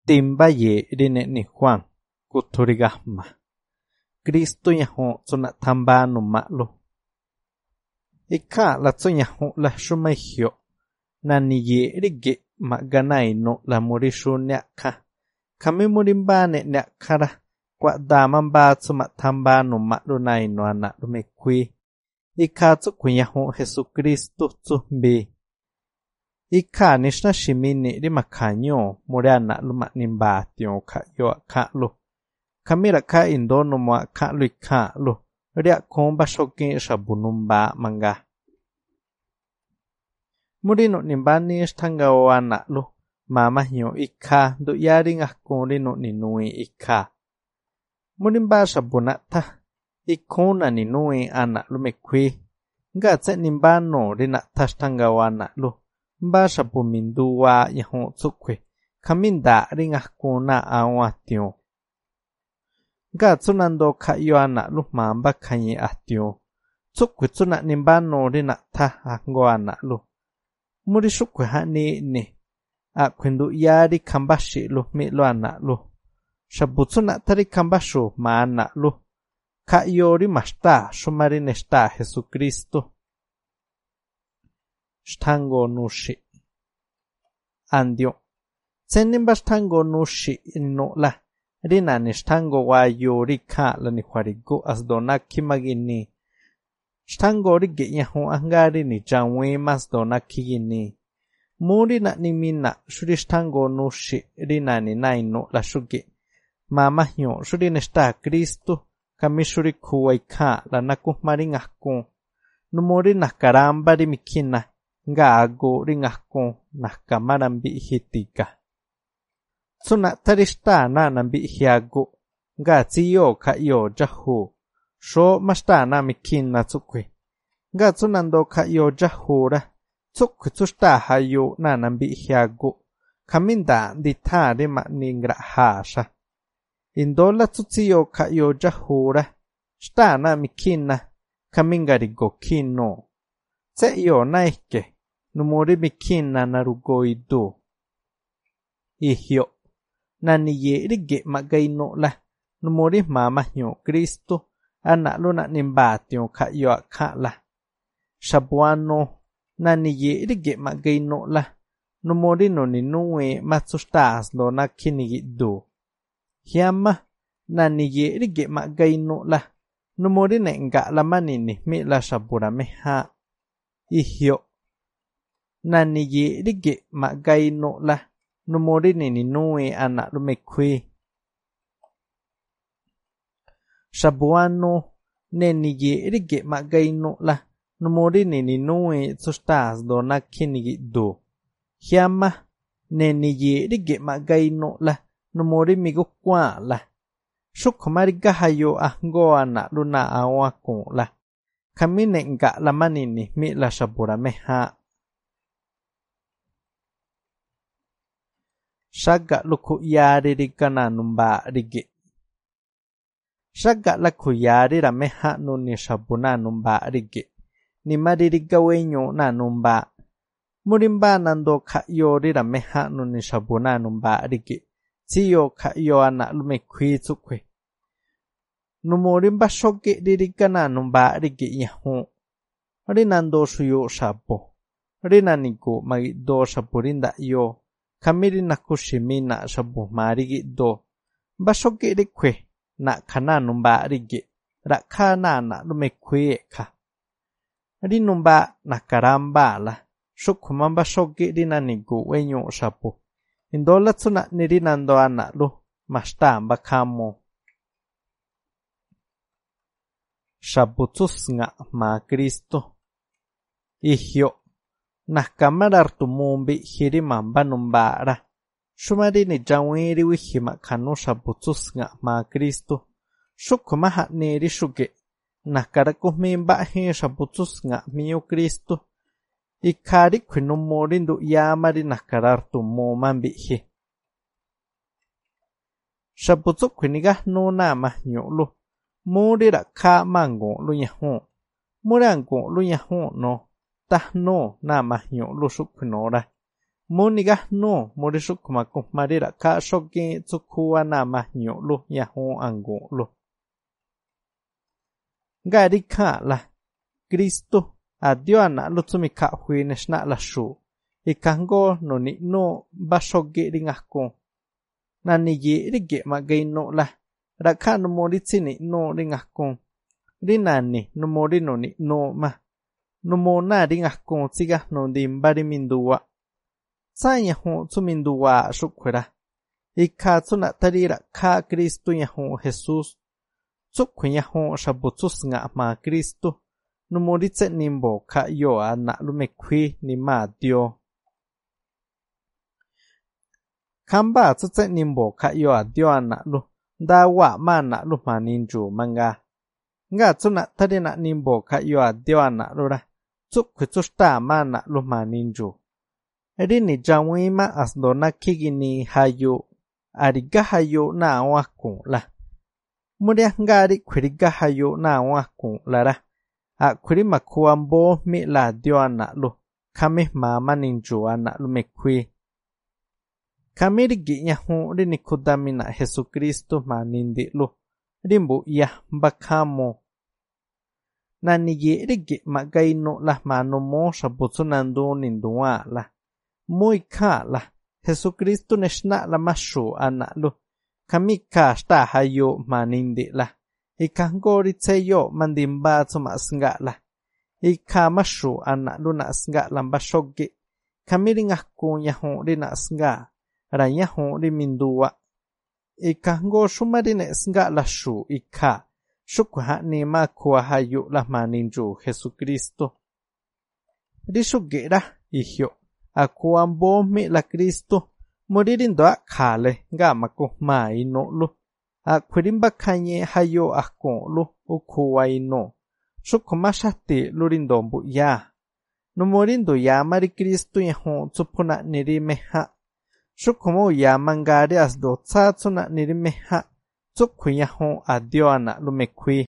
timba ye rine ni Juan kuturigahma Cristo yaho tsuna tamba no malo ika la tsunyaho la shumaihyo na ni ye rige maganai no la murishu nyaka kami murimbane nyakara kwa damamba tsuma tamba no malo nai no ana lumekwi ika tsukunyaho Jesucristo tsumbi ika nishna shimini rimakanyo muriana lumanimba tion ka yo akalo kamira ka indono mo akalo ikalo ria komba shokin shabunumba manga murino nimbani shtanga wana lu mama hyo ika do yari ngakuri no ninui ika murimba shabunata ikona ninui ana lumekwi ngatse nimbano rina tashtanga wana lu mba shabuminduwa yaho tsukwe kaminda ringakuna awatio gatsunando kayo ana lu mamba kanyi atio tsukwe tsuna nimbano rina ta ango ana lu muri shukwe hani ni akwindu yari kambashi lu milo ana lu shabutsuna tari kambashu ma ana lu kayo rimashta shumari neshta Jesucristo shtango nushi andio tsenimba shtango nushi no la rina ni shtango wa yori ka la ni khwarigo asdona kimagini shtango rige yahu angari ni janwe masdona kigini muri na ni mina shuri shtango nushi rina ni naino la shugi mama hyo shuri nesta Cristo kamishuri kuwai ka la nakumari ngakku numuri nakaramba ri mikina ngago ringako nakamarambi hitika tsuna tarishta na nambi hiago ngatsiyo kayo jahu sho mashta mikina tsukwe ngatsunando kayo jahura tsukwe tsushta hayo na nambi hiago kaminda ditare maningra hasha indola tsutsiyo kayo jahura shta mikina kamingarigo kino tse yo naike numuri mikina narugoido ihyo nani ye rige magaino la numuri mama hyo Cristo ana luna nimbatio kayo akala shabuano nani ye rige magaino la numuri no ninue matsustas lo na kinigido hiama nani ye rige magaino la numuri nenga la manini mi la shabura meha ihyo nani ye rige magaino la numuri ni nue ana lumekwi shabuano neni ye rige magaino la numuri ni nue tsustas do na kinigido hiama neni ye rige magaino la numuri migukwa la shukmariga hayo ango ana luna awako la kamine nga la manini mi la shabura meha shaga luku yari rigana numba rigi shaga laku yari la meha nuni shabuna numba rigi ni maririga wenyo na numba murimba nando kayo la meha nuni shabuna numba rigi tiyo kayo ana lumekwi tsukwe numurimba shoge ririgana numba rigi yahu rinando shuyo shabo rinanigo magido shaburinda yo kamiri nakushimina shabu marigi do bashoge rikwe na kana numba rigi rakana na lumekwi ka rinumba nakaramba la shukumamba shoge rinanigo wenyo shabu indola tsuna nirinando ana lu mashtamba kamo shabutsusnga ma Cristo ihyo nakamarar tumumbi hirimamba numbara shumari ni jawiri wihima kanu shabutsusnga ma Cristo shukumaha neri shuge nakarakumimba hi shabutsusnga miyo Cristo ikari kwinumurindu yamari nakarar tumumambi hi shabutsukuniga nuna mahyulu muri rakha mango lu yahu murango lu yahu no tahno na mahyo lu suknora Muniga no morisuk kumakum marira ka shoki tsukuwa nama nyolu yahu angulu. Gari ka la Kristo adio ana lutsumika huineshna la shu. Ikango no ni no bashogi ringako. Nani ye rige magay no la. Raka no moritsi ni no ringako. Rinani no mori no ni no ma. No mo na ringako tsiga no dimbari minduwa. Tsanya hu tsuminduwa shukwera. Ika tsuna tarira ka Kristo yahu Jesus. Tsukwe yahu shabutsus nga ma Kristo. No moritse nimbo ka yo ana lumekwi ni ma dio. Kamba tsutse nimbo ka yo a dio ana lu. Da wa ma na lu ma ninju manga. Nga tsuna tarina nimbo ka yo a dio ana lu ra. Tsukwe tsushta ma na lu ma ninju. Rini jawima asdona kigini hayo. Ariga hayo na wakun la. Muria ngari kwiriga hayo na wakun la ra. A kwiri makuwa mbo mi la dio ana lu. Kami mama ninju ana lu mekwi. Kamirigi yahu rini kudamina Jesucristo ma nindi lu. Rimbu ya mbakamo. Nani ye rigi magaino la mano mo shabutsu nandu ninduwa la. Muy ka la. Jesucristo neshna la mashu ana lu. Kami ka shta hayo ma nindi la. Ikango ritseyo mandimba tsuma snga la. Ika mashu ana lu na snga la mbashogi. Kamiri ngaku yahu rina snga. Rayahu riminduwa. Ikango shumarine snga la shu ika. Shukwa ni makuwa hayo la maninju Jesucristo. Rishugira ihyo. Akuwa mbo mi la Kristo. Muririndo akale nga makuhma ino lu. Akwirimba kanye hayo akon lu ukuwa ino. Shukumashati lurindombu ya. Numurindo ya mari Kristo yahu tsupuna nirimeha. Shukumu ya mangari asdo tsatsuna nirimeha. Tsukwi yahu adio ana lumekwi.